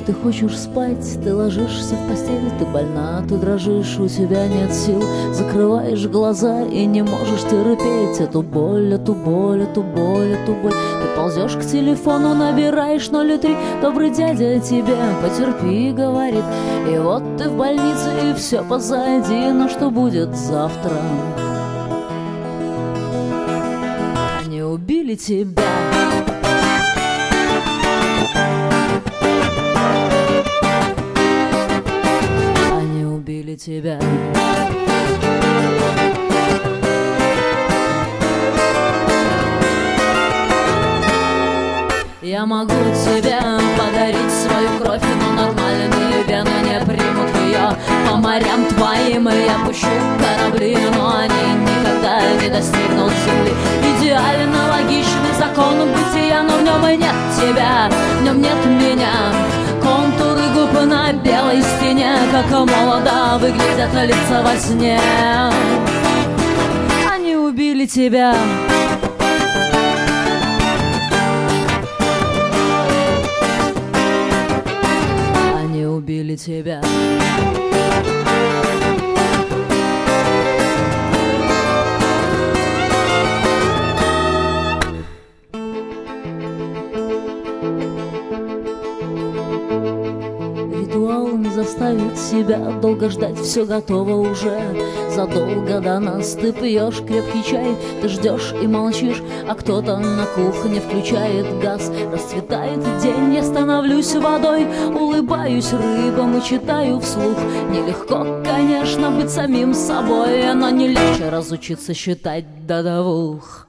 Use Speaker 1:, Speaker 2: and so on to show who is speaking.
Speaker 1: Ты хочешь спать, ты ложишься в постель, ты больна, ты дрожишь, у тебя нет сил. Закрываешь глаза и не можешь терпеть эту боль, эту боль, эту боль, эту боль. Ты ползешь к телефону, набираешь 03, добрый дядя тебе потерпи, говорит. И вот ты в больнице, и все позади, но что будет завтра? Они убили тебя. Тебя. Я могу тебе подарить свою кровь, но нормальные вены не примут ее. По морям твоим я пущу корабли, но они никогда не достигнут земли. Идеально логичный закон бытия, но в нем и нет тебя, в нем нет меня. Контуры губ на белой стене, как молодо выглядят лица во сне. Они убили тебя. Они убили тебя. Ритуал не заставит себя долго ждать, все готово уже. Задолго до нас ты пьешь крепкий чай, ты ждешь и молчишь, а кто-то на кухне включает газ. Расцветает день, я становлюсь водой, улыбаюсь рыбам и читаю вслух. Нелегко, конечно, быть самим собой, но не легче разучиться считать до двух.